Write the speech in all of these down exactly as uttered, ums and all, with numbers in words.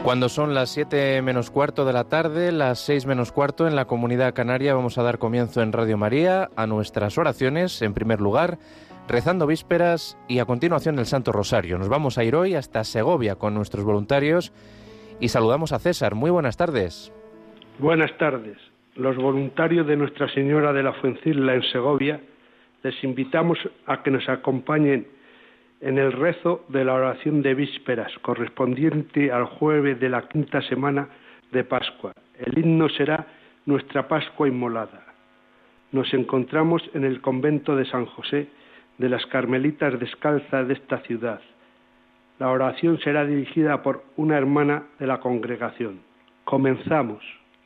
Cuando son las siete menos cuarto de la tarde, las seis menos cuarto en la Comunidad Canaria, vamos a dar comienzo en Radio María a nuestras oraciones, en primer lugar, rezando vísperas y a continuación el Santo Rosario. Nos vamos a ir hoy hasta Segovia con nuestros voluntarios y saludamos a César. Muy buenas tardes. Buenas tardes. Los voluntarios de Nuestra Señora de la Fuencisla en Segovia les invitamos a que nos acompañen en el rezo de la oración de vísperas, correspondiente al jueves de la quinta semana de Pascua. El himno será Nuestra Pascua Inmolada. Nos encontramos en el convento de San José de las Carmelitas Descalzas de esta ciudad. La oración será dirigida por una hermana de la congregación. Comenzamos.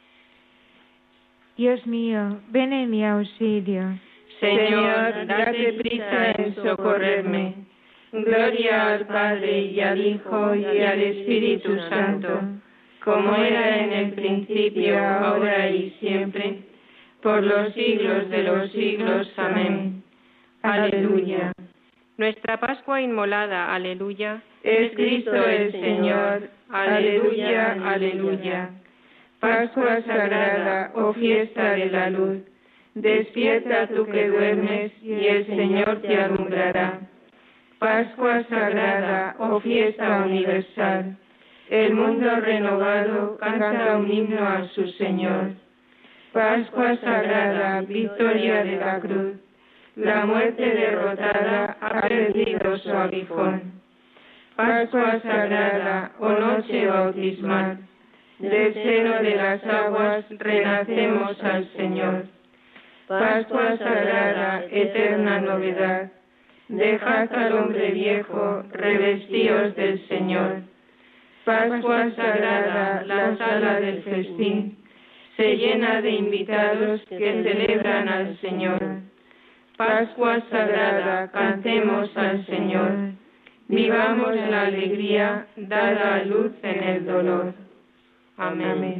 Dios mío, ven en mi auxilio. Señor, date prisa en socorrerme. Gloria al Padre y al Hijo y al Espíritu Santo, como era en el principio, ahora y siempre, por los siglos de los siglos. Amén. Aleluya. Nuestra Pascua inmolada, aleluya, es Cristo el Señor. Aleluya, aleluya. Pascua sagrada, oh fiesta de la luz, despierta tú que duermes y el Señor te alumbrará. Pascua sagrada, oh fiesta universal, el mundo renovado canta un himno a su Señor. Pascua sagrada, victoria de la cruz, la muerte derrotada ha perdido su aguijón. Pascua sagrada, oh noche bautismal, del seno de las aguas renacemos al Señor. Pascua sagrada, eterna novedad, dejad al hombre viejo, revestíos del Señor. Pascua sagrada, la sala del festín se llena de invitados que celebran al Señor. Pascua sagrada, cantemos al Señor, vivamos la alegría dada a luz en el dolor. Amén. Amén.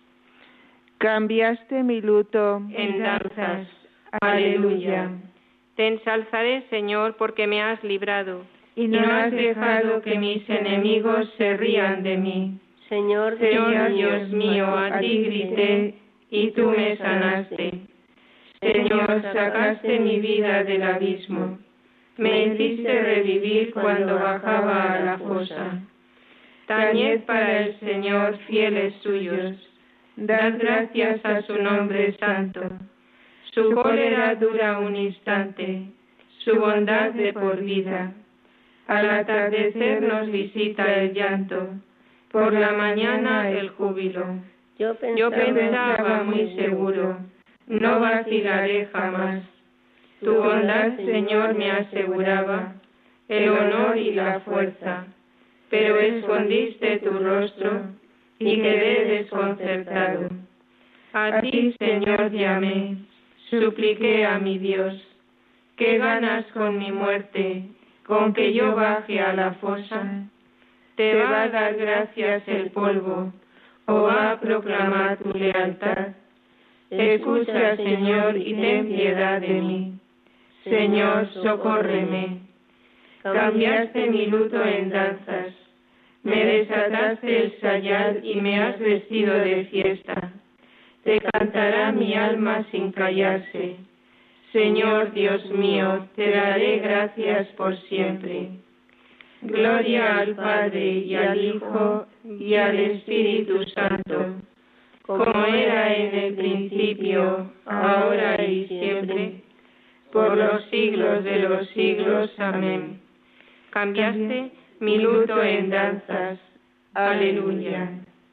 Cambiaste mi luto en danzas. Aleluya. Te ensalzaré, Señor, porque me has librado, y no has dejado que mis enemigos se rían de mí. Señor, Señor Dios mío, a ti grité, y tú me sanaste. Señor, sacaste mi vida del abismo, me hiciste revivir cuando bajaba a la fosa. Tañed para el Señor, fieles suyos, dad gracias a su nombre santo. Su cólera dura un instante, su bondad de por vida. Al atardecer nos visita el llanto, por la mañana el júbilo. Yo pensaba, Yo pensaba muy seguro, no vacilaré jamás. Tu bondad, Señor, me aseguraba el honor y la fuerza, pero escondiste tu rostro y quedé desconcertado. A ti, Señor, llamé, supliqué a mi Dios. ¿Qué ganas con mi muerte, con que yo baje a la fosa? ¿Te va a dar gracias el polvo, o va a proclamar tu lealtad? Escucha, Señor, y ten piedad de mí. Señor, socórreme. Cambiaste mi luto en danzas, me desataste el sayal y me has vestido de fiesta. Te cantará mi alma sin callarse. Señor Dios mío, te daré gracias por siempre. Gloria al Padre y al Hijo y al Espíritu Santo, como era en el principio, ahora y siempre, por los siglos de los siglos. Amén. Cambiaste mi luto en danzas. Aleluya.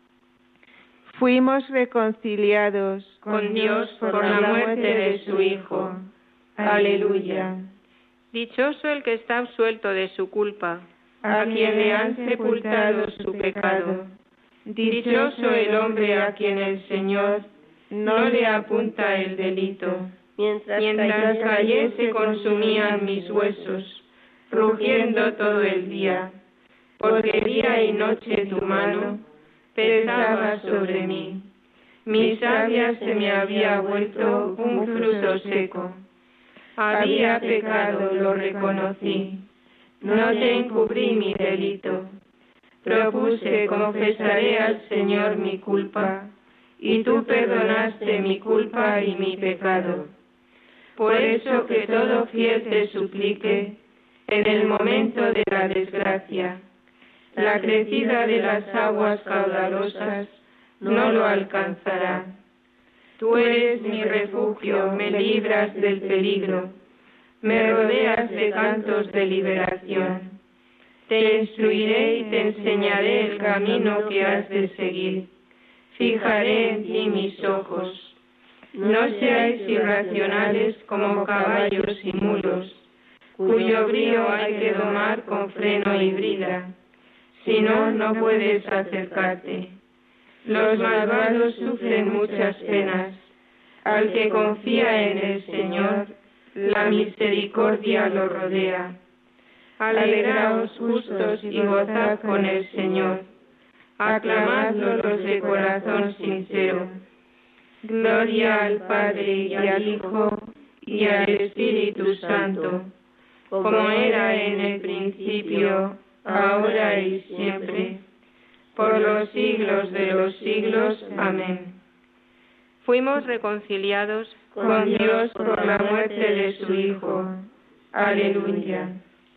Fuimos reconciliados con Dios por la muerte de su Hijo. Aleluya. Dichoso el que está absuelto de su culpa, a quien le han sepultado su pecado. Dichoso el hombre a quien el Señor no le apunta el delito. mientras, Mientras callé se consumían mis huesos, rugiendo todo el día, porque día y noche tu mano pesaba sobre mí. Mi savia se me había vuelto un fruto seco. Había pecado, lo reconocí, no te encubrí mi delito. propuse, confesaré al Señor mi culpa, y tú perdonaste mi culpa y mi pecado. Por eso que todo fiel te suplique, en el momento de la desgracia, la crecida de las aguas caudalosas no lo alcanzará. Tú eres mi refugio, me libras del peligro, me rodeas de cantos de liberación. Te instruiré y te enseñaré el camino que has de seguir. Fijaré en ti mis ojos. No seáis irracionales como caballos y mulos, cuyo brío hay que domar con freno y brida. Si no, no puedes acercarte. Los malvados sufren muchas penas. Al que confía en el Señor, la misericordia lo rodea. Alegraos justos y gozad con el Señor. Aclamadlo los de corazón sincero. Gloria al Padre y al Hijo y al Espíritu Santo, como era en el principio, ahora y siempre, por los siglos de los siglos. Amén. Fuimos reconciliados con Dios por la muerte de su Hijo. Aleluya.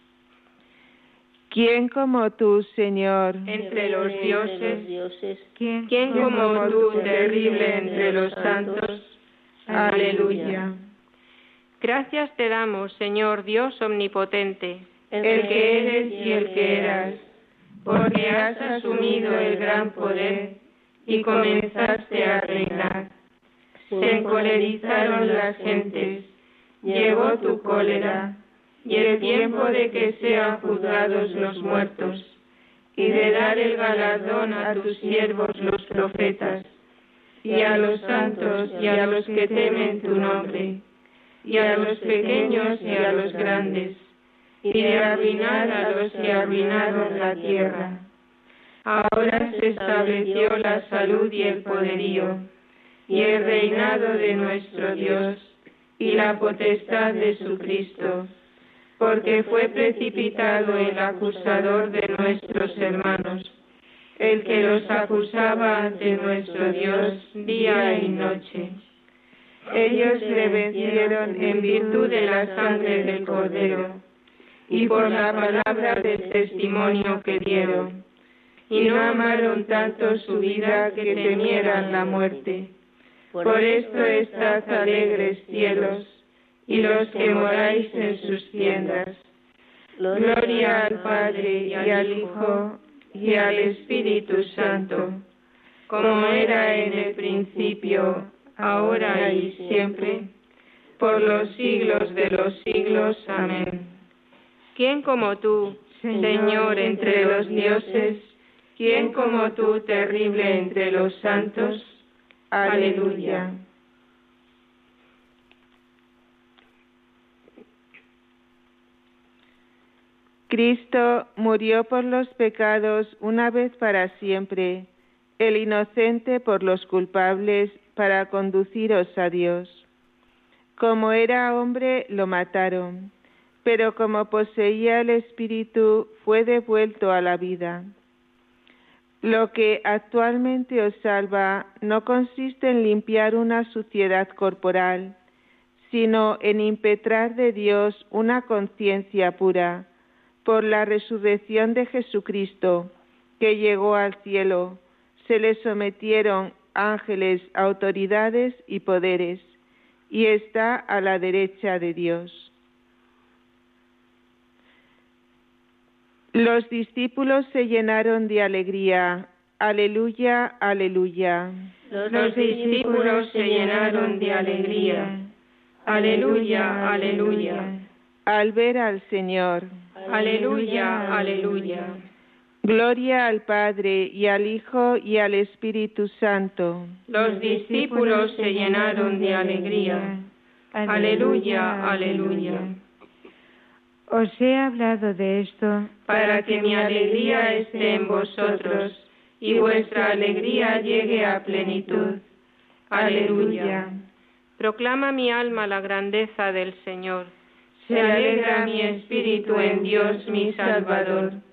¿Quién como tú, Señor? Entre los dioses, ¿Quién, ¿quién como tú, terrible entre los santos? Aleluya. Gracias te damos, Señor Dios omnipotente, el que eres y el que eras, porque has asumido el gran poder y comenzaste a reinar. Se encolerizaron las gentes, llegó tu cólera, y el tiempo de que sean juzgados los muertos, y de dar el galardón a tus siervos los profetas, y a los santos y a los que temen tu nombre, y a los pequeños y a los grandes, y de arruinar a los que arruinaron la tierra. Ahora se estableció la salud y el poderío, y el reinado de nuestro Dios, y la potestad de su Cristo, porque fue precipitado el acusador de nuestros hermanos, el que los acusaba ante nuestro Dios día y noche. Ellos le vencieron en virtud de la sangre del Cordero, y por la palabra del testimonio que dieron, y no amaron tanto su vida que temieran la muerte. Por esto estad alegres, cielos, y los que moráis en sus tiendas. Gloria al Padre y al Hijo y al Espíritu Santo, como era en el principio, ahora y siempre, por los siglos de los siglos. Amén. ¿Quién como tú, Señor, entre los dioses? ¿Quién como tú, terrible entre los santos? Aleluya. Cristo murió por los pecados una vez para siempre, el inocente por los culpables, para conduciros a Dios. Como era hombre, lo mataron, pero como poseía el Espíritu, fue devuelto a la vida. Lo que actualmente os salva no consiste en limpiar una suciedad corporal, sino en impetrar de Dios una conciencia pura, por la resurrección de Jesucristo, que llegó al cielo. Se le sometieron ángeles, autoridades y poderes, y está a la derecha de Dios. Los discípulos se llenaron de alegría. Aleluya, aleluya. Los discípulos se llenaron de alegría. Aleluya, aleluya. Al ver al Señor. Aleluya, aleluya. Gloria al Padre y al Hijo y al Espíritu Santo. Los discípulos se llenaron de alegría. Aleluya, aleluya. Os he hablado de esto para que mi alegría esté en vosotros y vuestra alegría llegue a plenitud. Aleluya. Proclama mi alma la grandeza del Señor. Se alegra mi espíritu en Dios mi Salvador,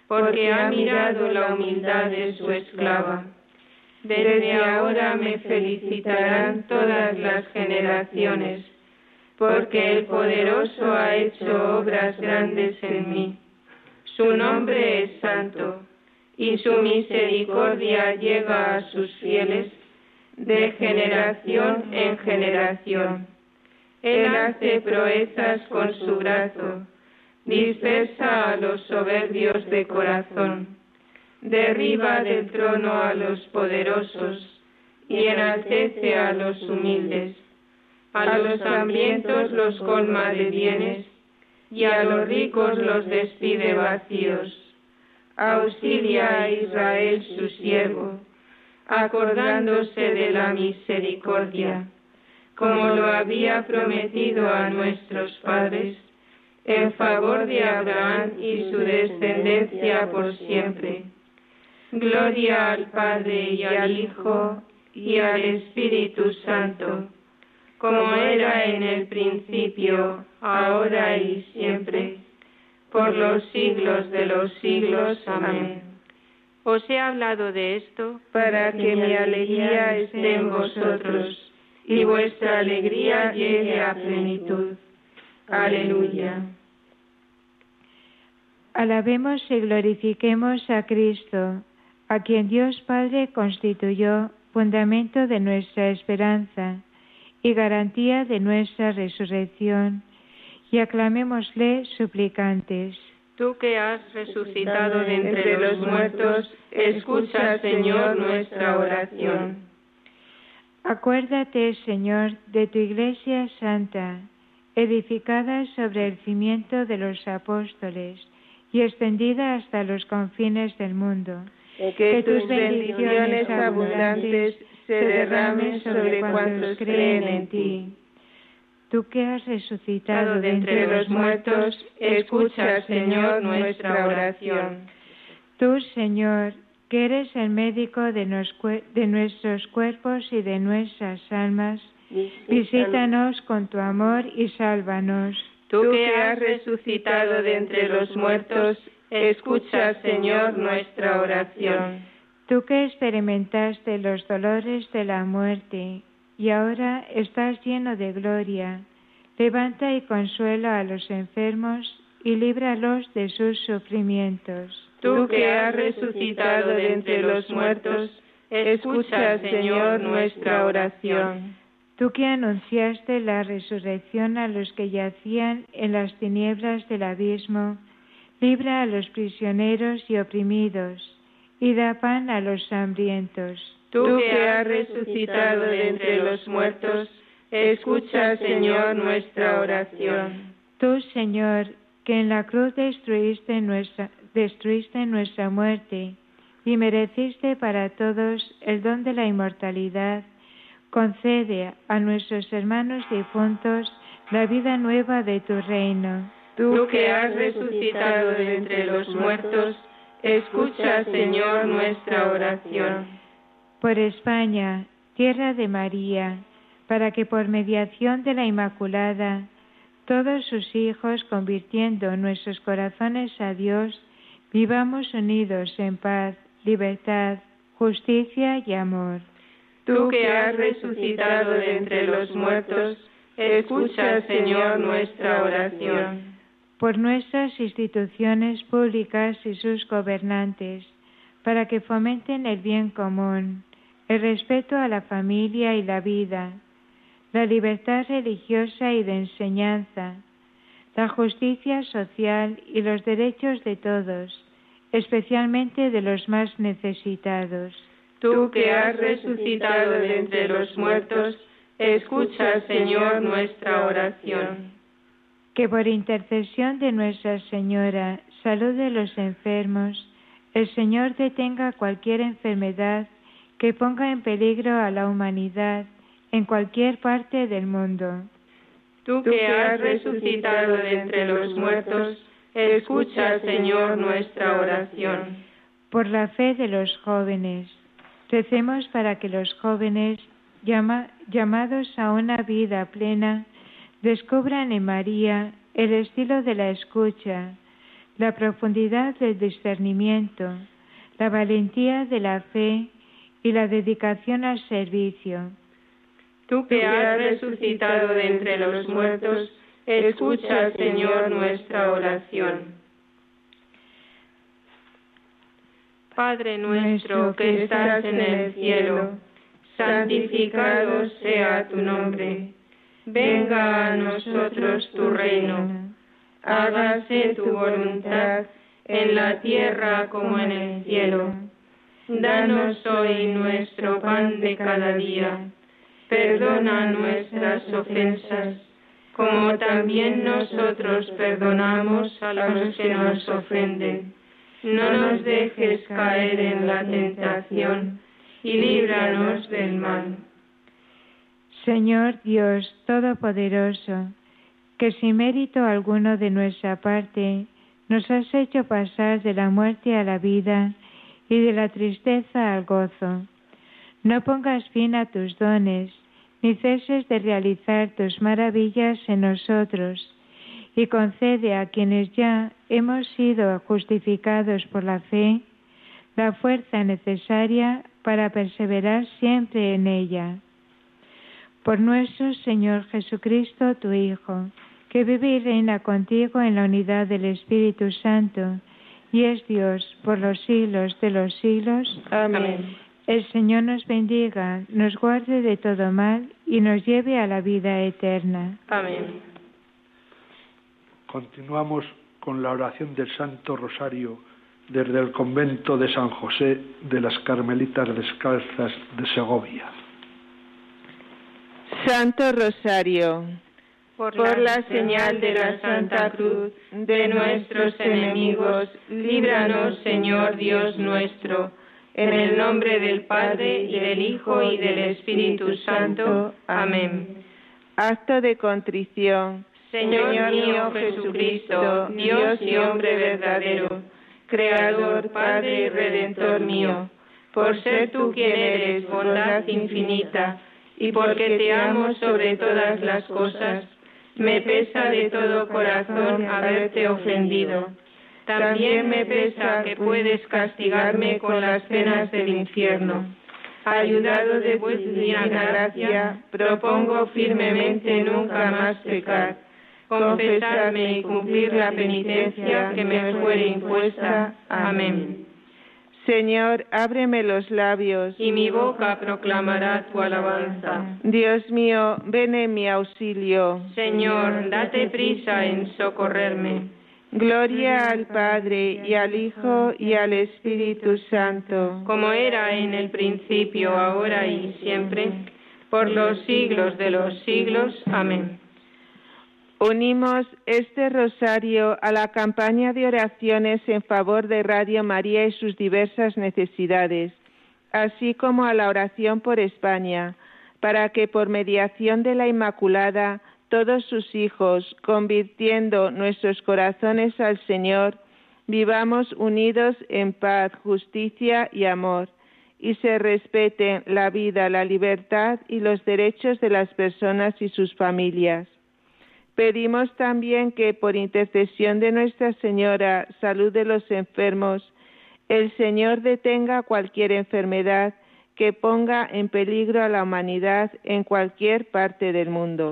porque ha mirado la humildad de su esclava. Desde ahora me felicitarán todas las generaciones, porque el poderoso ha hecho obras grandes en mí. Su nombre es santo, y su misericordia llega a sus fieles de generación en generación. Él hace proezas con su brazo, dispersa a los soberbios de corazón, derriba del trono a los poderosos y enaltece a los humildes. A los hambrientos los colma de bienes y a los ricos los despide vacíos. Auxilia a Israel su siervo, acordándose de la misericordia, como lo había prometido a nuestros padres, en favor de Abraham y su descendencia por siempre. Gloria al Padre y al Hijo y al Espíritu Santo, como era en el principio, ahora y siempre, por los siglos de los siglos. Amén. Os he hablado de esto para que mi alegría esté en vosotros y vuestra alegría llegue a plenitud. Aleluya. Alabemos y glorifiquemos a Cristo, a quien Dios Padre constituyó fundamento de nuestra esperanza y garantía de nuestra resurrección, y aclamémosle suplicantes. Tú que has resucitado de entre los muertos, escucha, Señor, nuestra oración. Acuérdate, Señor, de tu Iglesia Santa, edificada sobre el cimiento de los apóstoles y extendida hasta los confines del mundo. Que tus bendiciones abundantes se derramen sobre cuantos creen en ti. Tú que has resucitado de entre los muertos, escucha, Señor, nuestra oración. Tú, Señor, que eres el médico de, nos, de nuestros cuerpos y de nuestras almas, visítanos con tu amor y sálvanos. Tú que has resucitado de entre los muertos, escucha, Señor, nuestra oración. Tú que experimentaste los dolores de la muerte y ahora estás lleno de gloria, levanta y consuela a los enfermos y líbralos de sus sufrimientos. Tú que has resucitado de entre los muertos, escucha, Señor, nuestra oración. Tú que anunciaste la resurrección a los que yacían en las tinieblas del abismo, libra a los prisioneros y oprimidos, y da pan a los hambrientos. Tú que has resucitado de entre los muertos, escucha, Señor, nuestra oración. Tú, Señor, que en la cruz destruiste nuestra, destruiste nuestra muerte y mereciste para todos el don de la inmortalidad, concede a nuestros hermanos difuntos la vida nueva de tu reino. Tú que has resucitado de entre los muertos, escucha, Señor, nuestra oración. Por España, tierra de María, para que por mediación de la Inmaculada, todos sus hijos, convirtiendo nuestros corazones a Dios, vivamos unidos en paz, libertad, justicia y amor. Tú que has resucitado de entre los muertos, escucha, Señor, nuestra oración. Por nuestras instituciones públicas y sus gobernantes, para que fomenten el bien común, el respeto a la familia y la vida, la libertad religiosa y de enseñanza, la justicia social y los derechos de todos, especialmente de los más necesitados. Tú que has resucitado de entre los muertos, escucha, Señor, nuestra oración. Que por intercesión de Nuestra Señora, salud de los enfermos, el Señor detenga cualquier enfermedad que ponga en peligro a la humanidad en cualquier parte del mundo. Tú que has resucitado de entre los muertos, escucha, Señor, nuestra oración. Por la fe de los jóvenes, recemos para que los jóvenes, llama, llamados a una vida plena, descubran en María el estilo de la escucha, la profundidad del discernimiento, la valentía de la fe y la dedicación al servicio. Tú que has resucitado de entre los muertos, escucha, Señor, nuestra oración. Padre nuestro que estás en el cielo, santificado sea tu nombre. Venga a nosotros tu reino. Hágase tu voluntad en la tierra como en el cielo. Danos hoy nuestro pan de cada día. Perdona nuestras ofensas, como también nosotros perdonamos a los que nos ofenden. No nos dejes caer en la tentación, y líbranos del mal. Señor Dios Todopoderoso, que sin mérito alguno de nuestra parte nos has hecho pasar de la muerte a la vida y de la tristeza al gozo. No pongas fin a tus dones, ni ceses de realizar tus maravillas en nosotros, y concede a quienes ya hemos sido justificados por la fe la fuerza necesaria para perseverar siempre en ella. Por nuestro Señor Jesucristo, tu Hijo, que vive y reina contigo en la unidad del Espíritu Santo, y es Dios por los siglos de los siglos. Amén. El Señor nos bendiga, nos guarde de todo mal y nos lleve a la vida eterna. Amén. Continuamos con la oración del Santo Rosario desde el convento de San José de las Carmelitas Descalzas de Segovia. Santo Rosario, por la, por la señal de la Santa Cruz de nuestros enemigos, líbranos, Señor Dios nuestro, en el nombre del Padre, y del Hijo, y del Espíritu Santo. Amén. Acto de contrición. Señor, Señor mío Jesucristo, Dios y hombre verdadero, Creador, Padre y Redentor mío, por ser tú quien eres bondad infinita, y porque te amo sobre todas las cosas, me pesa de todo corazón haberte ofendido. También me pesa que puedes castigarme con las penas del infierno. Ayudado de vuestra divina gracia, propongo firmemente nunca más pecar, confesarme y cumplir la penitencia que me fuere impuesta. Amén. Señor, ábreme los labios, y mi boca proclamará tu alabanza. Dios mío, ven en mi auxilio. Señor, date prisa en socorrerme. Gloria al Padre, y al Hijo, y al Espíritu Santo, como era en el principio, ahora y siempre, por los siglos de los siglos. Amén. Unimos este rosario a la campaña de oraciones en favor de Radio María y sus diversas necesidades, así como a la oración por España, para que por mediación de la Inmaculada todos sus hijos, convirtiendo nuestros corazones al Señor, vivamos unidos en paz, justicia y amor, y se respeten la vida, la libertad y los derechos de las personas y sus familias. Pedimos también que, por intercesión de Nuestra Señora, Salud de los enfermos, el Señor detenga cualquier enfermedad que ponga en peligro a la humanidad en cualquier parte del mundo.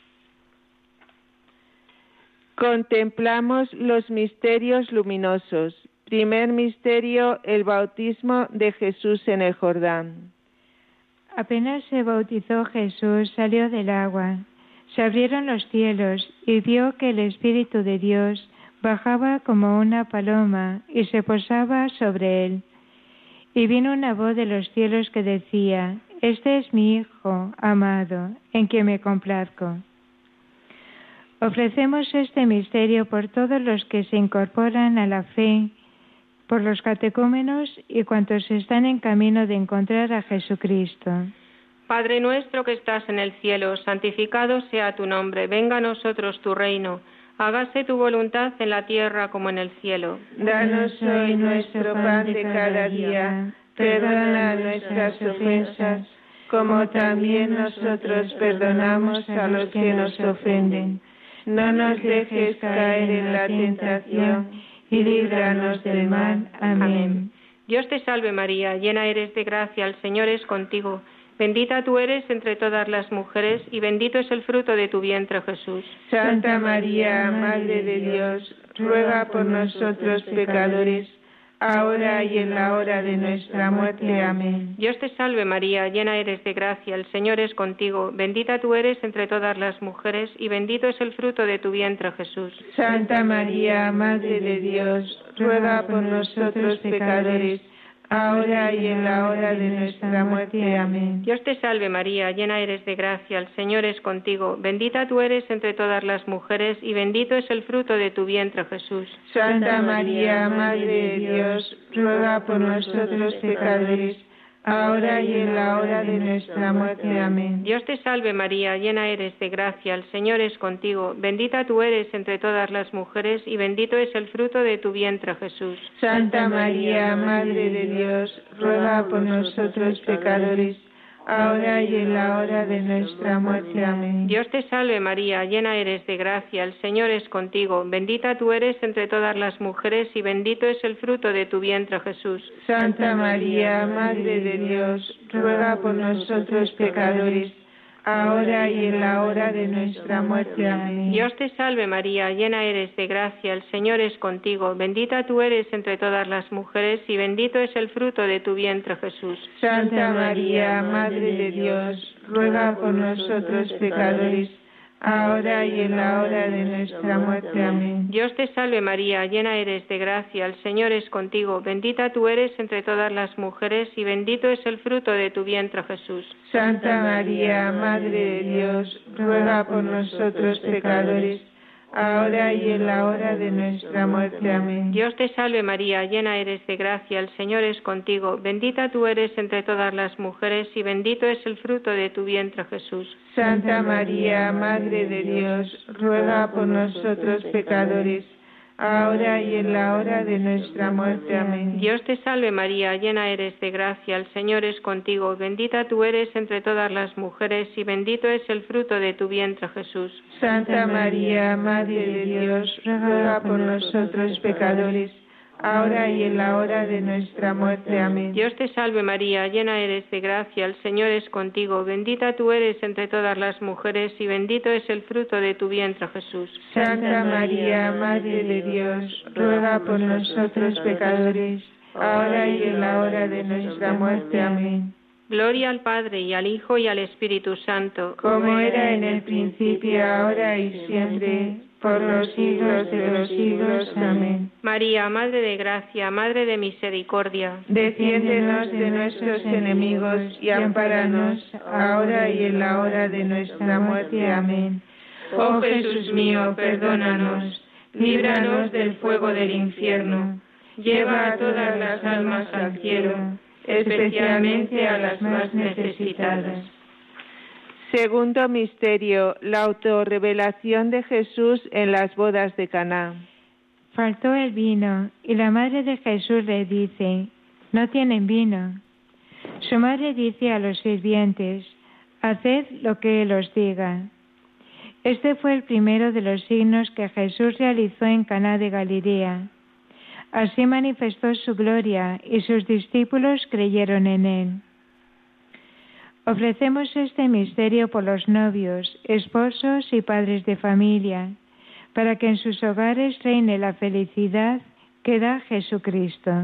Contemplamos los misterios luminosos. Primer misterio, el bautismo de Jesús en el Jordán. Apenas se bautizó Jesús, salió del agua. Se abrieron los cielos y vio que el Espíritu de Dios bajaba como una paloma y se posaba sobre él. Y vino una voz de los cielos que decía: Este es mi Hijo amado, en quien me complazco. Ofrecemos este misterio por todos los que se incorporan a la fe, por los catecúmenos y cuantos están en camino de encontrar a Jesucristo. Padre nuestro que estás en el cielo, santificado sea tu nombre, venga a nosotros tu reino, hágase tu voluntad en la tierra como en el cielo. Danos hoy nuestro pan de cada día, perdona nuestras ofensas, como también nosotros perdonamos a los que nos ofenden. No nos dejes caer en la tentación, y líbranos del mal. Amén. Dios te salve María, llena eres de gracia, el Señor es contigo. Bendita tú eres entre todas las mujeres, y bendito es el fruto de tu vientre, Jesús. Santa María, Madre de Dios, ruega por nosotros pecadores, ahora y en la hora de nuestra muerte. Amén. Dios te salve María, llena eres de gracia, el Señor es contigo. Bendita tú eres entre todas las mujeres, y bendito es el fruto de tu vientre, Jesús. Santa María, Madre de Dios, ruega por nosotros pecadores, ahora y en la hora de nuestra muerte. Amén. Dios te salve María, llena eres de gracia, el Señor es contigo. Bendita tú eres entre todas las mujeres, y bendito es el fruto de tu vientre, Jesús. Santa María, Madre de Dios, ruega por nosotros pecadores, ahora y en la hora de nuestra muerte. Amén. Dios te salve María, llena eres de gracia, el Señor es contigo. Bendita tú eres entre todas las mujeres, y bendito es el fruto de tu vientre, Jesús. Santa María, Madre de Dios, ruega por nosotros pecadores, ahora y en la hora de nuestra muerte. Amén. Dios te salve María, llena eres de gracia, el Señor es contigo. Bendita tú eres entre todas las mujeres, y bendito es el fruto de tu vientre, Jesús. Santa María, Madre de Dios, ruega por nosotros pecadores, ahora y en la hora de nuestra muerte. Amén. Dios te salve María, llena eres de gracia, el Señor es contigo. Bendita tú eres entre todas las mujeres, y bendito es el fruto de tu vientre, Jesús. Santa María, Madre de Dios, ruega por nosotros pecadores, ahora y en la hora de nuestra muerte. Amén. Dios te salve María, llena eres de gracia, el Señor es contigo. Bendita tú eres entre todas las mujeres, y bendito es el fruto de tu vientre, Jesús. Santa María, Madre de Dios, ruega por nosotros pecadores, ahora y en la hora de nuestra muerte. Amén. Dios te salve María, llena eres de gracia, el Señor es contigo. Bendita tú eres entre todas las mujeres, y bendito es el fruto de tu vientre, Jesús. Santa María, Madre de Dios, ruega por nosotros pecadores, ahora y en la hora de nuestra muerte. Amén. Dios te salve María, llena eres de gracia, el Señor es contigo. Bendita tú eres entre todas las mujeres, y bendito es el fruto de tu vientre, Jesús. Santa María, Madre de Dios, ruega por nosotros pecadores, ahora y en la hora de nuestra muerte. Amén. Dios te salve María, llena eres de gracia, el Señor es contigo. Bendita tú eres entre todas las mujeres, y bendito es el fruto de tu vientre, Jesús. Santa María, Madre de Dios, ruega por nosotros pecadores, ahora y en la hora de nuestra muerte. Amén. Gloria al Padre, y al Hijo, y al Espíritu Santo, como era en el principio, ahora y siempre, por los siglos de los siglos. Amén. María, Madre de Gracia, Madre de Misericordia, defiéndenos de nuestros enemigos y ampáranos ahora y en la hora de nuestra muerte. Amén. Oh Jesús mío, perdónanos, líbranos del fuego del infierno, lleva a todas las almas al cielo, especialmente a las más necesitadas. Segundo misterio, la autorrevelación de Jesús en las bodas de Caná. Faltó el vino, y la madre de Jesús le dice: no tienen vino. Su madre dice a los sirvientes: haced lo que él os diga. Este fue el primero de los signos que Jesús realizó en Caná de Galilea. Así manifestó su gloria, y sus discípulos creyeron en él. Ofrecemos este misterio por los novios, esposos y padres de familia, para que en sus hogares reine la felicidad que da Jesucristo.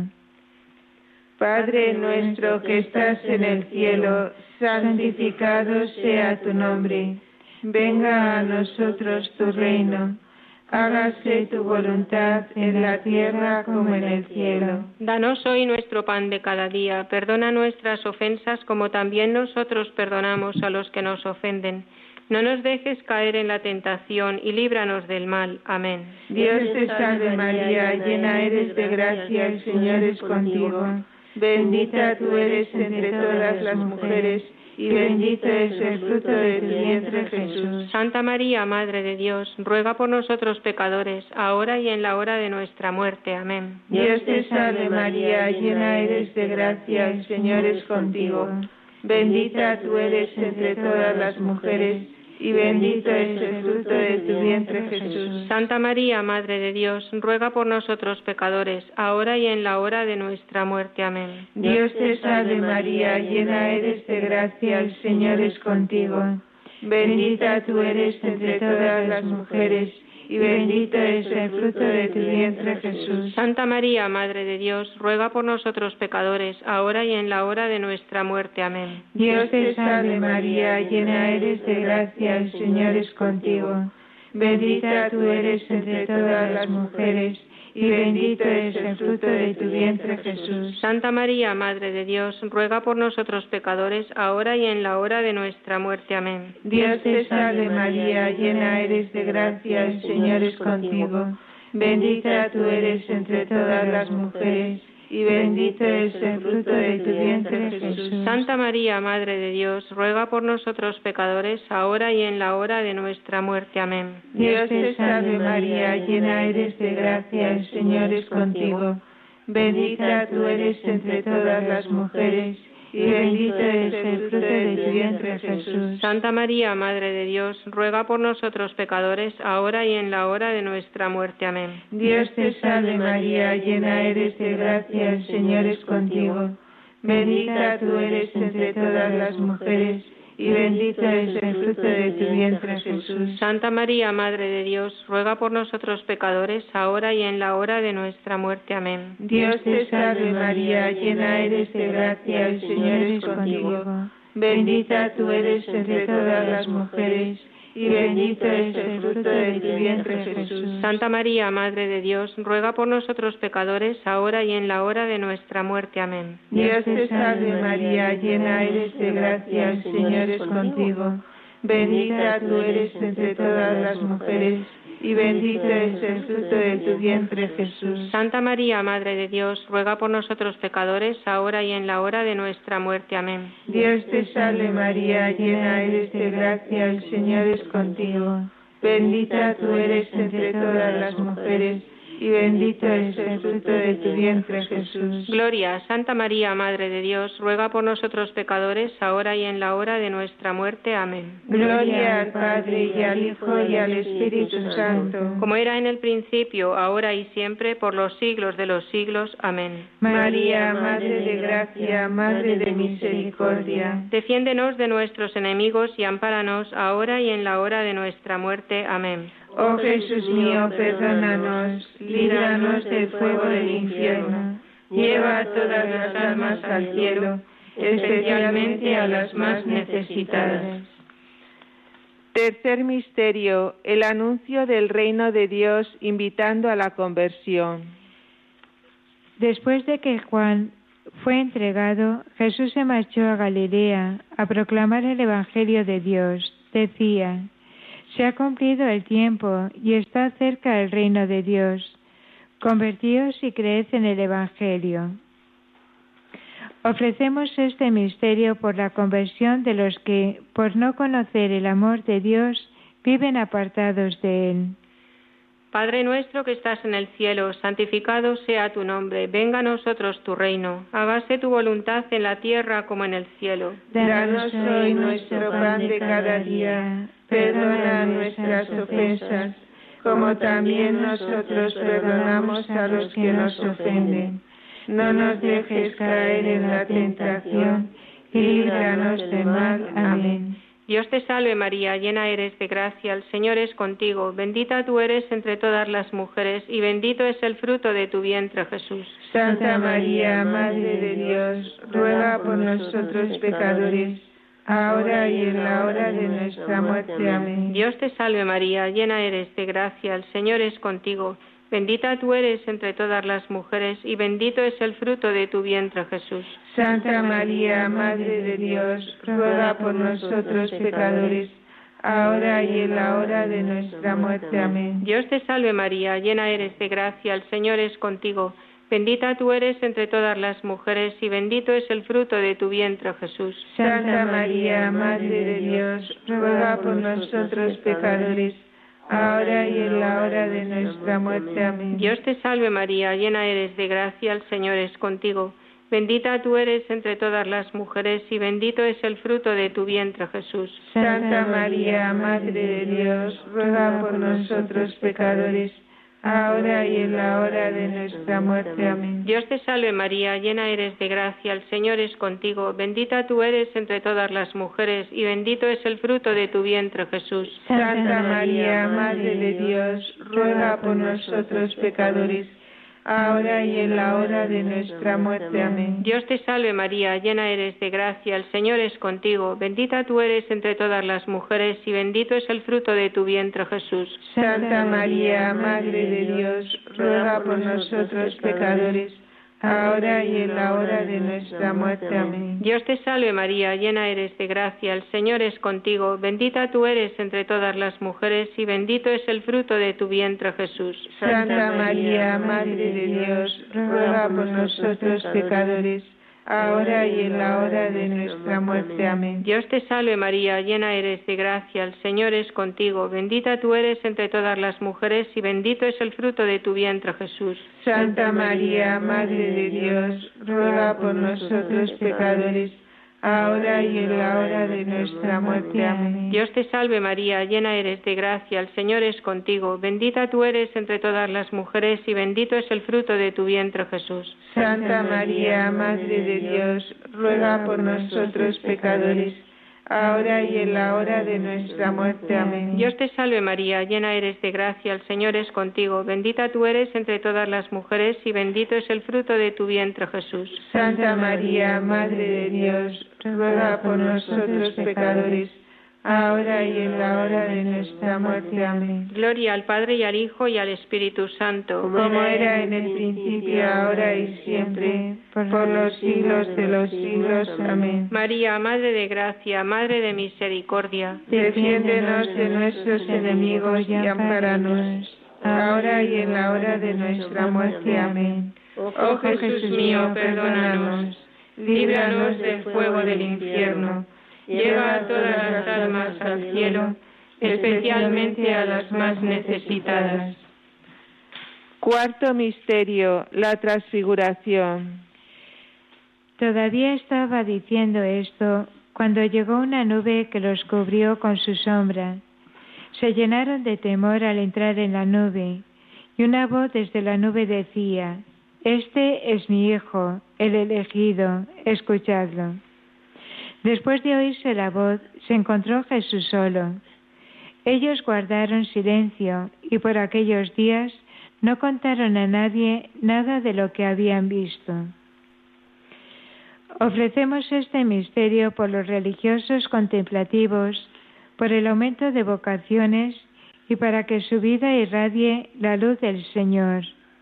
Padre nuestro que estás en el cielo, santificado sea tu nombre. Venga a nosotros tu reino. Hágase tu voluntad en la tierra como en el cielo. Danos hoy nuestro pan de cada día. Perdona nuestras ofensas como también nosotros perdonamos a los que nos ofenden. No nos dejes caer en la tentación y líbranos del mal. Amén. Dios te salve María, llena eres de gracia, el Señor es contigo. Bendita tú eres entre todas las mujeres, y bendito es el fruto de tu vientre, Jesús. Santa María, Madre de Dios, ruega por nosotros pecadores, ahora y en la hora de nuestra muerte. Amén. Dios te salve María, llena eres de gracia, el Señor es contigo. Bendita tú eres entre todas las mujeres, y bendito es el fruto de tu vientre, Jesús. Santa María, Madre de Dios, ruega por nosotros pecadores, ahora y en la hora de nuestra muerte. Amén. Dios te salve María, llena eres de gracia, el Señor es contigo. Bendita tú eres entre todas las mujeres, y bendito es el fruto de tu vientre, Jesús. Santa María, Madre de Dios, ruega por nosotros pecadores, ahora y en la hora de nuestra muerte. Amén. Dios te salve María, llena eres de gracia, el Señor es contigo. Bendita tú eres entre todas las mujeres, y bendito es el fruto de tu vientre, Jesús. Santa María, Madre de Dios, ruega por nosotros pecadores, ahora y en la hora de nuestra muerte. Amén. Dios te salve María, llena eres de gracia, el Señor es contigo. Bendita tú eres entre todas las mujeres, y bendito es el fruto de tu vientre, Jesús. Santa María, Madre de Dios, ruega por nosotros pecadores, ahora y en la hora de nuestra muerte. Amén. Dios te salve María, llena eres de gracia, el Señor es contigo. Bendita tú eres entre todas las mujeres, y bendito es el fruto de tu vientre, Jesús. Santa María, Madre de Dios, ruega por nosotros pecadores, ahora y en la hora de nuestra muerte. Amén. Dios te salve María, llena eres de gracia, el Señor es contigo. Bendita tú eres entre todas las mujeres, y bendito es el fruto de tu vientre, Jesús. Santa María, Madre de Dios, ruega por nosotros pecadores, ahora y en la hora de nuestra muerte. Amén. Dios te salve María, llena eres de gracia, el Señor es contigo. Bendita tú eres entre todas las mujeres, y bendito es el fruto de tu vientre, Jesús. Santa María, Madre de Dios, ruega por nosotros pecadores, ahora y en la hora de nuestra muerte. Amén. Dios te salve María, llena eres de gracia, el Señor es contigo. Bendita tú eres entre todas las mujeres, y bendito es el fruto de tu vientre, Jesús. Santa María, Madre de Dios, ruega por nosotros pecadores, ahora y en la hora de nuestra muerte. Amén. Dios te salve María, llena eres de gracia, el Señor es contigo. Bendita tú eres entre todas las mujeres, y bendito es el fruto de tu vientre, Jesús. Gloria a Santa María, Madre de Dios, ruega por nosotros pecadores, ahora y en la hora de nuestra muerte. Amén. Gloria al Padre, y al Hijo, y al Espíritu Santo. Como era en el principio, ahora y siempre, por los siglos de los siglos. Amén. María, Madre de gracia, Madre de misericordia. Defiéndenos de nuestros enemigos y ampáranos, ahora y en la hora de nuestra muerte. Amén. Oh Jesús mío, perdónanos, líbranos del fuego del infierno, lleva a todas las almas al cielo, especialmente a las más necesitadas. Tercer misterio, el anuncio del reino de Dios invitando a la conversión. Después de que Juan fue entregado, Jesús se marchó a Galilea a proclamar el Evangelio de Dios. Decía: se ha cumplido el tiempo y está cerca el reino de Dios. Convertíos y creed en el Evangelio. Ofrecemos este misterio por la conversión de los que, por no conocer el amor de Dios, viven apartados de Él. Padre nuestro que estás en el cielo, santificado sea tu nombre. Venga a nosotros tu reino. Hágase tu voluntad en la tierra como en el cielo. Danos hoy nuestro pan de cada día. Perdona nuestras ofensas, como también nosotros perdonamos a los que nos ofenden. No nos dejes caer en la tentación, y líbranos del mal. Amén. Dios te salve María, llena eres de gracia, el Señor es contigo. Bendita tú eres entre todas las mujeres, y bendito es el fruto de tu vientre, Jesús. Santa María, Madre de Dios, ruega por nosotros pecadores, ahora y en la hora de nuestra muerte. Amén. Dios te salve María, llena eres de gracia, el Señor es contigo. Bendita tú eres entre todas las mujeres, y bendito es el fruto de tu vientre, Jesús. Santa María, Madre de Dios, ruega por nosotros pecadores, ahora y en la hora de nuestra muerte. Amén. Dios te salve María, llena eres de gracia, el Señor es contigo. Bendita tú eres entre todas las mujeres, y bendito es el fruto de tu vientre, Jesús. Santa María, Madre de Dios, ruega por nosotros pecadores, ahora y en la hora de nuestra muerte. Amén. Dios te salve María, llena eres de gracia, el Señor es contigo. Bendita tú eres entre todas las mujeres y bendito es el fruto de tu vientre, Jesús. Santa María, Madre de Dios, ruega por nosotros pecadores, ahora y en la hora de nuestra muerte. Amén. Dios te salve María, llena eres de gracia, el Señor es contigo. Bendita tú eres entre todas las mujeres y bendito es el fruto de tu vientre, Jesús. Santa María, Madre de Dios, ruega por nosotros pecadores, ahora y en la hora de nuestra muerte. Amén. Dios te salve María, llena eres de gracia, el Señor es contigo. Bendita tú eres entre todas las mujeres y bendito es el fruto de tu vientre, Jesús. Santa María, Madre de Dios, ruega por nosotros pecadores, ahora y en la hora de nuestra muerte. Amén. Dios te salve María, llena eres de gracia, el Señor es contigo. Bendita tú eres entre todas las mujeres y bendito es el fruto de tu vientre, Jesús. Santa María, Madre de Dios, ruega por nosotros pecadores, ahora y en la hora de nuestra muerte. Amén. Dios te salve María, llena eres de gracia, el Señor es contigo. Bendita tú eres entre todas las mujeres y bendito es el fruto de tu vientre, Jesús. Santa María, Madre de Dios, ruega por nosotros pecadores, ahora y en la hora de nuestra muerte. Amén. Dios te salve María, llena eres de gracia, el Señor es contigo. Bendita tú eres entre todas las mujeres y bendito es el fruto de tu vientre, Jesús. Santa María, Madre de Dios, ruega por nosotros pecadores, ahora y en la hora de nuestra muerte. Amén. Dios te salve María, llena eres de gracia, el Señor es contigo. Bendita tú eres entre todas las mujeres y bendito es el fruto de tu vientre, Jesús. Santa María, Madre de Dios, ruega por nosotros pecadores, ahora y en la hora de nuestra muerte. Amén. Gloria al Padre y al Hijo y al Espíritu Santo, como era en el principio, ahora y siempre, por los siglos de los siglos. Amén. María, Madre de gracia, Madre de misericordia, defiéndenos de nuestros enemigos y ampáranos, ahora y en la hora de nuestra muerte. Amén. Oh Jesús mío, perdónanos, líbranos del fuego del infierno, lleva a todas las almas al cielo, especialmente a las más necesitadas. Cuarto misterio, la transfiguración. Todavía estaba diciendo esto cuando llegó una nube que los cubrió con su sombra. Se llenaron de temor al entrar en la nube, y una voz desde la nube decía: Este es mi Hijo, el elegido, escuchadlo. Después de oírse la voz, se encontró Jesús solo. Ellos guardaron silencio y por aquellos días no contaron a nadie nada de lo que habían visto. Ofrecemos este misterio por los religiosos contemplativos, por el aumento de vocaciones y para que su vida irradie la luz del Señor.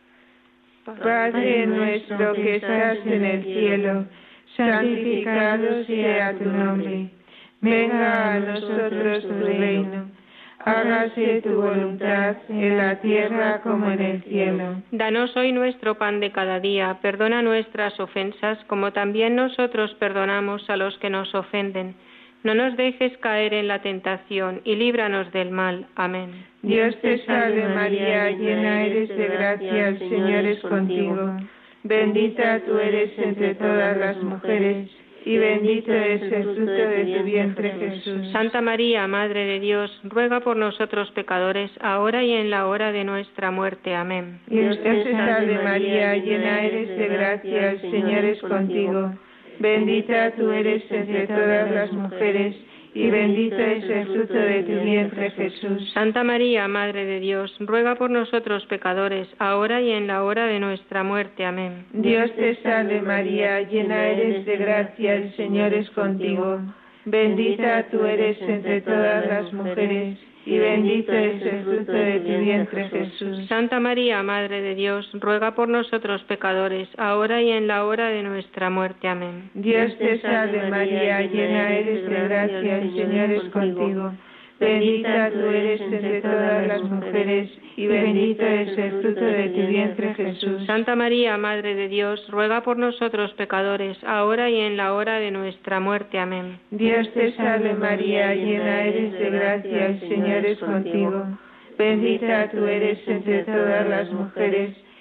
Padre nuestro que estás en el cielo, santificado sea tu nombre. Venga a nosotros tu reino. Hágase tu voluntad en la tierra como en el cielo. Danos hoy nuestro pan de cada día. Perdona nuestras ofensas, como también nosotros perdonamos a los que nos ofenden. No nos dejes caer en la tentación y líbranos del mal. Amén. Dios te salve María, llena eres de gracia, el Señor es contigo. Bendita tú eres entre todas las mujeres, y bendito es el fruto de tu vientre, Jesús. Santa María, Madre de Dios, ruega por nosotros pecadores, ahora y en la hora de nuestra muerte. Amén. Dios te salve María, llena eres de gracia, el Señor es contigo. Bendita tú eres entre todas las mujeres, y bendito es el fruto de tu vientre, Jesús. Santa María, Madre de Dios, ruega por nosotros pecadores, ahora y en la hora de nuestra muerte. Amén. Dios te salve María, llena eres de gracia, el Señor es contigo. Bendita tú eres entre todas las mujeres, y bendito es el fruto de tu vientre, Jesús. Santa María, Madre de Dios, ruega por nosotros pecadores, ahora y en la hora de nuestra muerte. Amén. Dios te salve María, llena eres de gracia, el Señor es contigo. Bendita tú eres entre todas las mujeres, y bendito es el fruto de tu vientre, Jesús. Santa María, Madre de Dios, ruega por nosotros pecadores, ahora y en la hora de nuestra muerte. Amén. Dios te salve María, llena eres de gracia, el Señor es contigo. Bendita tú eres entre todas las mujeres,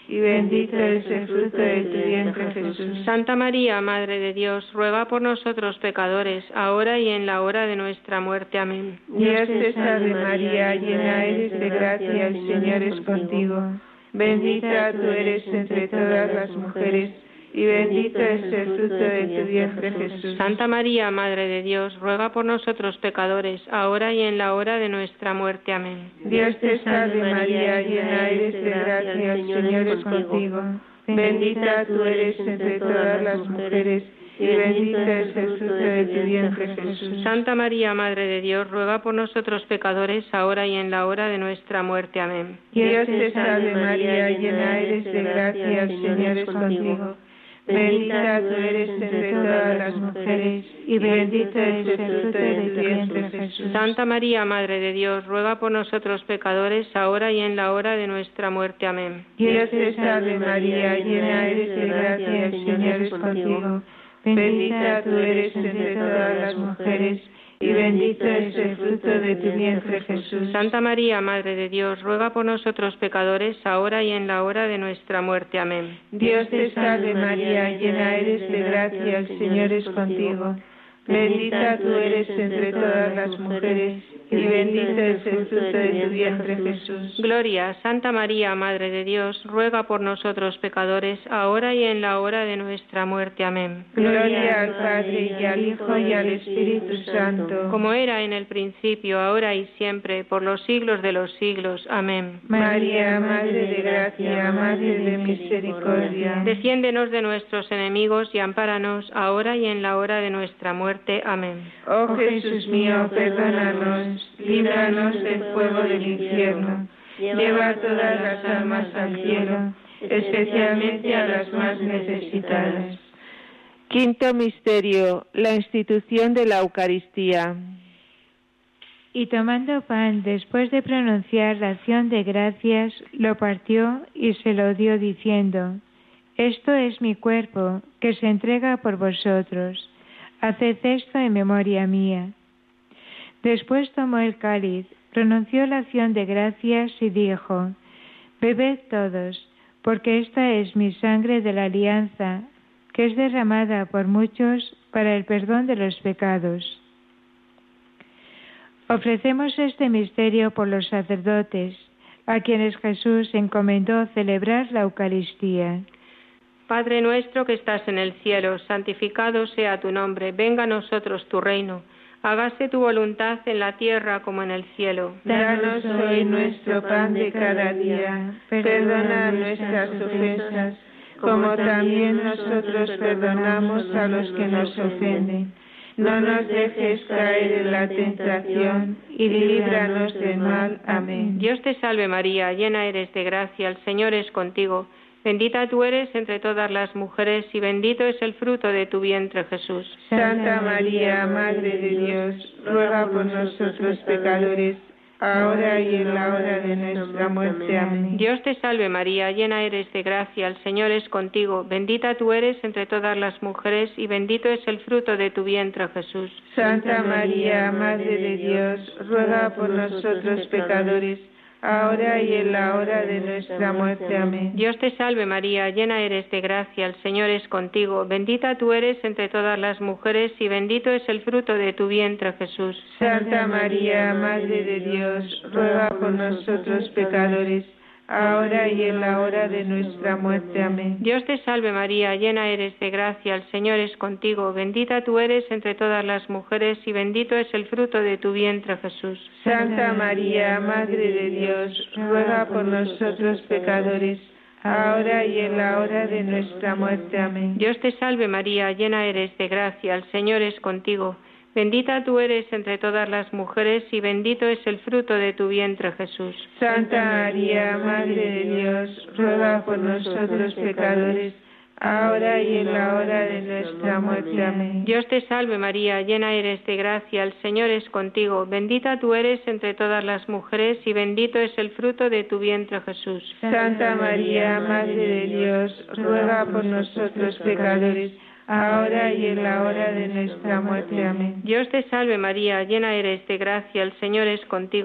y bendito es el fruto de tu vientre, Jesús. Santa María, Madre de Dios, ruega por nosotros pecadores, ahora y en la hora de nuestra muerte. Amén. Dios te salve María, llena eres de gracia, el Señor es contigo. Bendita tú eres entre todas las mujeres, y bendito es el fruto de tu vientre, Jesús. Santa María, Madre de Dios, ruega por nosotros pecadores, ahora y en la hora de nuestra muerte. Amén. Dios te salve María, llena eres de gracia, el Señor es contigo. Bendita tú eres entre todas las mujeres, y bendito es el fruto de tu vientre, Jesús. Santa María, Madre de Dios, ruega por nosotros pecadores, ahora y en la hora de nuestra muerte. Amén. Dios te salve María, llena eres de gracia, el Señor es contigo. Bendita tú eres entre todas las mujeres, y bendito es el fruto de tu vientre, Jesús. Santa María, Madre de Dios, ruega por nosotros pecadores, ahora y en la hora de nuestra muerte. Amén. Dios te salve María, llena eres de gracia, el Señor es contigo. Bendita tú eres entre todas las mujeres, y bendito es el fruto de tu vientre, Jesús. Santa María, Madre de Dios, ruega por nosotros pecadores, ahora y en la hora de nuestra muerte. Amén. Dios te salve María, llena eres de gracia, el Señor es contigo. Bendita tú eres entre todas las mujeres, y bendito es el fruto de tu vientre, Jesús. Gloria, Santa María, Madre de Dios, ruega por nosotros pecadores, ahora y en la hora de nuestra muerte. Amén. Gloria al Padre, y al Hijo, y al Espíritu Santo. Como era en el principio, ahora y siempre, por los siglos de los siglos. Amén. María, Madre de gracia, Madre de misericordia. Defiéndenos de nuestros enemigos y ampáranos, ahora y en la hora de nuestra muerte. Amén. Oh Jesús mío, perdónanos, líbranos del fuego del infierno, lleva todas las almas al cielo, especialmente a las más necesitadas. Quinto misterio, la institución de la Eucaristía. Y tomando pan, después de pronunciar la acción de gracias, lo partió y se lo dio diciendo: Esto es mi cuerpo, que se entrega por vosotros. Haced esto en memoria mía. Después tomó el cáliz, pronunció la acción de gracias y dijo: Bebed todos, porque esta es mi sangre de la alianza, que es derramada por muchos para el perdón de los pecados. Ofrecemos este misterio por los sacerdotes, a quienes Jesús encomendó celebrar la Eucaristía. Padre nuestro que estás en el cielo, santificado sea tu nombre, venga a nosotros tu reino, hágase tu voluntad en la tierra como en el cielo. Danos hoy nuestro pan de cada día, perdona nuestras ofensas, como también nosotros perdonamos a los que nos ofenden. No nos dejes caer en la tentación, y líbranos del mal. Amén. Dios te salve María, llena eres de gracia, el Señor es contigo. Bendita tú eres entre todas las mujeres, y bendito es el fruto de tu vientre, Jesús. Santa María, Madre de Dios, ruega por nosotros pecadores, ahora y en la hora de nuestra muerte. Amén. Dios te salve María, llena eres de gracia, el Señor es contigo. Bendita tú eres entre todas las mujeres, y bendito es el fruto de tu vientre, Jesús. Santa María, Madre de Dios, ruega por nosotros pecadores, ahora y en la hora de nuestra muerte. Amén. Dios te salve María, llena eres de gracia, el Señor es contigo. Bendita tú eres entre todas las mujeres, y bendito es el fruto de tu vientre, Jesús. Santa María, Madre de Dios, ruega por nosotros pecadores, ahora y en la hora de nuestra muerte. Amén. Dios te salve María, llena eres de gracia, el Señor es contigo. Bendita tú eres entre todas las mujeres, y bendito es el fruto de tu vientre, Jesús. Santa María, Madre de Dios, ruega por nosotros pecadores, ahora y en la hora de nuestra muerte. Amén. Dios te salve María, llena eres de gracia, el Señor es contigo. Bendita tú eres entre todas las mujeres, y bendito es el fruto de tu vientre, Jesús. Santa María, Madre de Dios, ruega por nosotros pecadores, ahora y en la hora de nuestra muerte. Amén. Dios te salve María, llena eres de gracia, el Señor es contigo. Bendita tú eres entre todas las mujeres, y bendito es el fruto de tu vientre, Jesús. Santa María, Madre de Dios, ruega por nosotros pecadores, ahora y en la hora de nuestra muerte. Amén. Dios te salve María, llena eres de gracia, el Señor es contigo.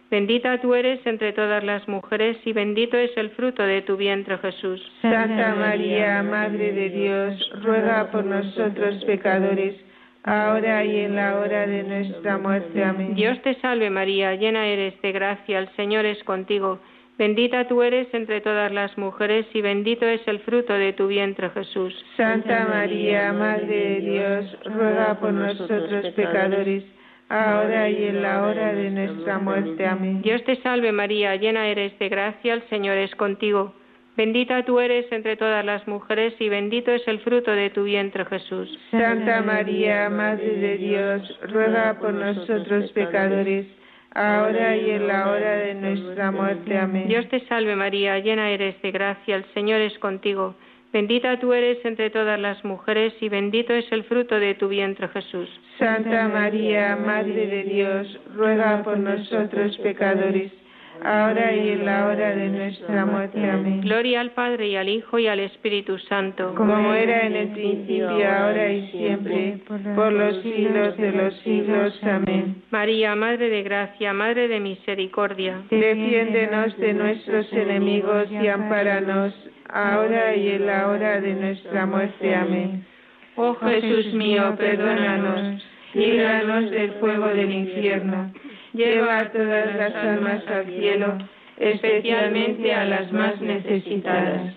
Bendita tú eres entre todas las mujeres y bendito es el fruto de tu vientre, Jesús. Santa María, Madre de Dios, ruega por nosotros pecadores, ahora y en la hora de nuestra muerte. Amén. Dios te salve María, llena eres de gracia, el Señor es contigo. Bendita tú eres entre todas las mujeres y bendito es el fruto de tu vientre, Jesús. Santa María, Madre de Dios, ruega por nosotros pecadores, ahora y en la hora de nuestra muerte. Amén. Dios te salve María, llena eres de gracia, el Señor es contigo. Bendita tú eres entre todas las mujeres y bendito es el fruto de tu vientre, Jesús. Santa María, Madre de Dios, ruega por nosotros pecadores, ahora y en la hora de nuestra muerte. Amén. Dios te salve María, llena eres de gracia, el Señor es contigo. Bendita tú eres entre todas las mujeres y bendito es el fruto de tu vientre, Jesús. Santa María, Madre de Dios, ruega por nosotros pecadores, ahora y en la hora de nuestra muerte. Amén. Gloria al Padre y al Hijo y al Espíritu Santo, como era en el principio, ahora y siempre, por los siglos de los siglos. Amén. María, Madre de Gracia, Madre de Misericordia, defiéndenos de nuestros enemigos y ampáranos, ahora y en la hora de nuestra muerte. Amén. Oh Jesús mío, perdónanos, líbranos del fuego del infierno, lleva a todas las almas al cielo, especialmente a las más necesitadas.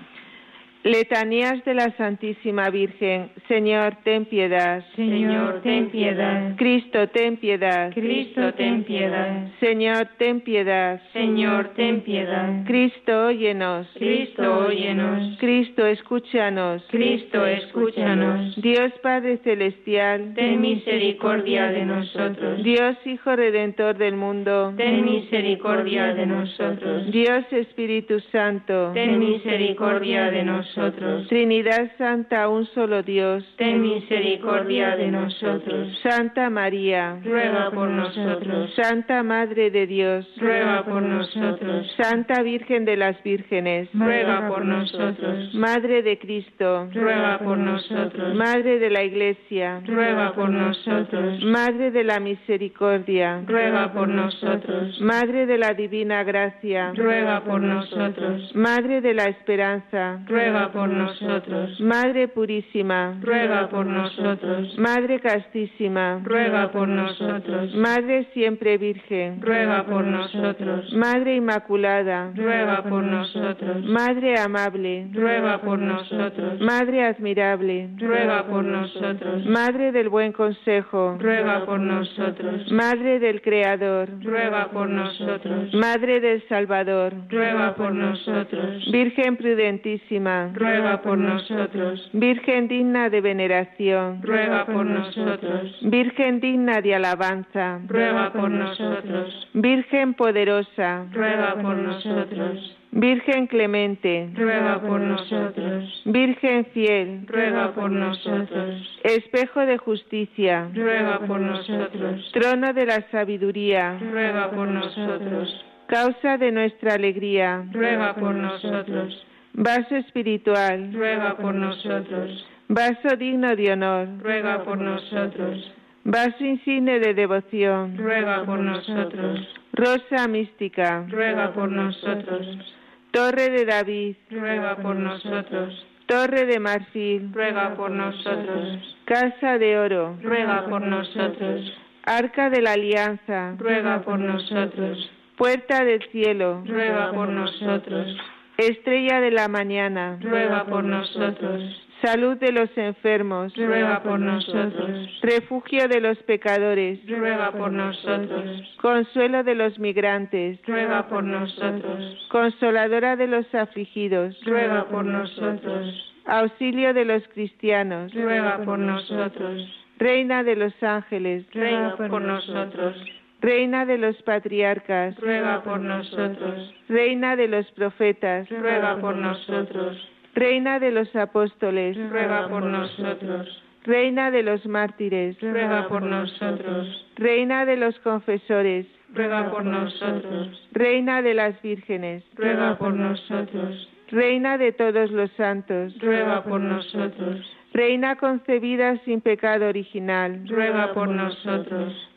Letanías de la Santísima Virgen. Señor, ten piedad. Señor, ten piedad. Cristo, ten piedad. Cristo, ten piedad. Señor, ten piedad. Señor, ten piedad. Cristo, óyenos. Cristo, óyenos. Cristo, escúchanos. Cristo, escúchanos. Dios Padre Celestial, ten misericordia de nosotros. Dios Hijo Redentor del mundo, ten misericordia de nosotros. Dios Espíritu Santo, ten misericordia de nosotros. Trinidad Santa, un solo Dios, ten misericordia de nosotros. Santa María, ruega por nosotros. Santa Madre de Dios, ruega por nosotros. Santa Virgen de las Vírgenes, ruega por nosotros. Madre de Cristo, ruega por nosotros. Madre de la Iglesia, ruega por nosotros. Madre de la Misericordia, ruega por nosotros. Madre de la Divina Gracia, ruega por nosotros. Madre de la Esperanza, ruega por nosotros. Madre Purísima, ruega por nosotros. Madre Castísima, ruega por nosotros. Madre Siempre Virgen, ruega por nosotros. Madre Inmaculada, ruega por nosotros. Madre Amable, ruega por nosotros. Madre Admirable, ruega por nosotros. Madre del Buen Consejo, ruega por nosotros. Madre del Creador, ruega por nosotros. Madre del Salvador, ruega por nosotros. Virgen prudentísima, ruega por nosotros. Virgen digna de veneración, ruega por nosotros. Virgen digna de alabanza, ruega por nosotros. Virgen poderosa, ruega por nosotros. Virgen clemente, ruega por nosotros. Virgen fiel, ruega por nosotros. Espejo de justicia, ruega por nosotros. Trono de la sabiduría, ruega por nosotros. Causa de nuestra alegría, ruega por nosotros. Vaso espiritual, ruega por nosotros. Vaso digno de honor, ruega por nosotros. Vaso insigne de devoción, ruega por nosotros. Rosa mística, ruega por nosotros. Torre de David, ruega por nosotros. Torre de marfil, ruega por nosotros. Casa de oro, ruega por nosotros. Arca de la alianza, ruega por nosotros. Puerta del cielo, ruega por nosotros. Estrella de la mañana, ruega por nosotros. Salud de los enfermos, ruega por nosotros. Refugio de los pecadores, ruega por nosotros. Consuelo de los migrantes, ruega por nosotros. Consoladora de los afligidos, ruega por nosotros. Auxilio de los cristianos, ruega por nosotros. Reina de los ángeles, ruega por nosotros. Reina de los patriarcas, ruega por nosotros. Reina de los profetas, ruega por nosotros. Reina de los apóstoles, ruega por nosotros. Reina de los mártires, ruega por nosotros. Reina de los confesores, ruega por nosotros. Reina de las vírgenes, ruega por nosotros. Reina de todos los santos, ruega por nosotros. Reina concebida sin pecado original, ruega por nosotros.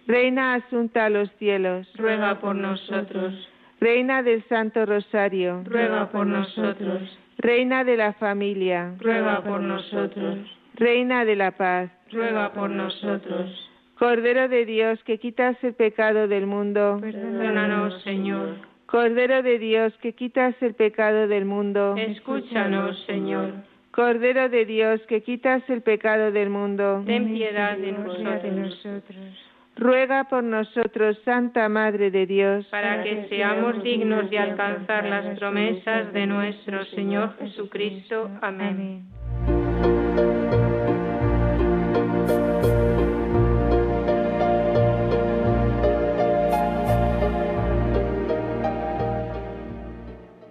Reina asunta a los cielos, ruega por nosotros. Reina del Santo Rosario, ruega por nosotros. Reina de la familia, ruega por nosotros. Reina de la paz, ruega por nosotros. Cordero de Dios, que quitas el pecado del mundo, perdónanos, Señor. Cordero de Dios, que quitas el pecado del mundo, escúchanos, Señor. Cordero de Dios, que quitas el pecado del mundo, ten piedad de nosotros. Ruega por nosotros, Santa Madre de Dios, para que seamos dignos de alcanzar las promesas de nuestro Señor Jesucristo. Amén.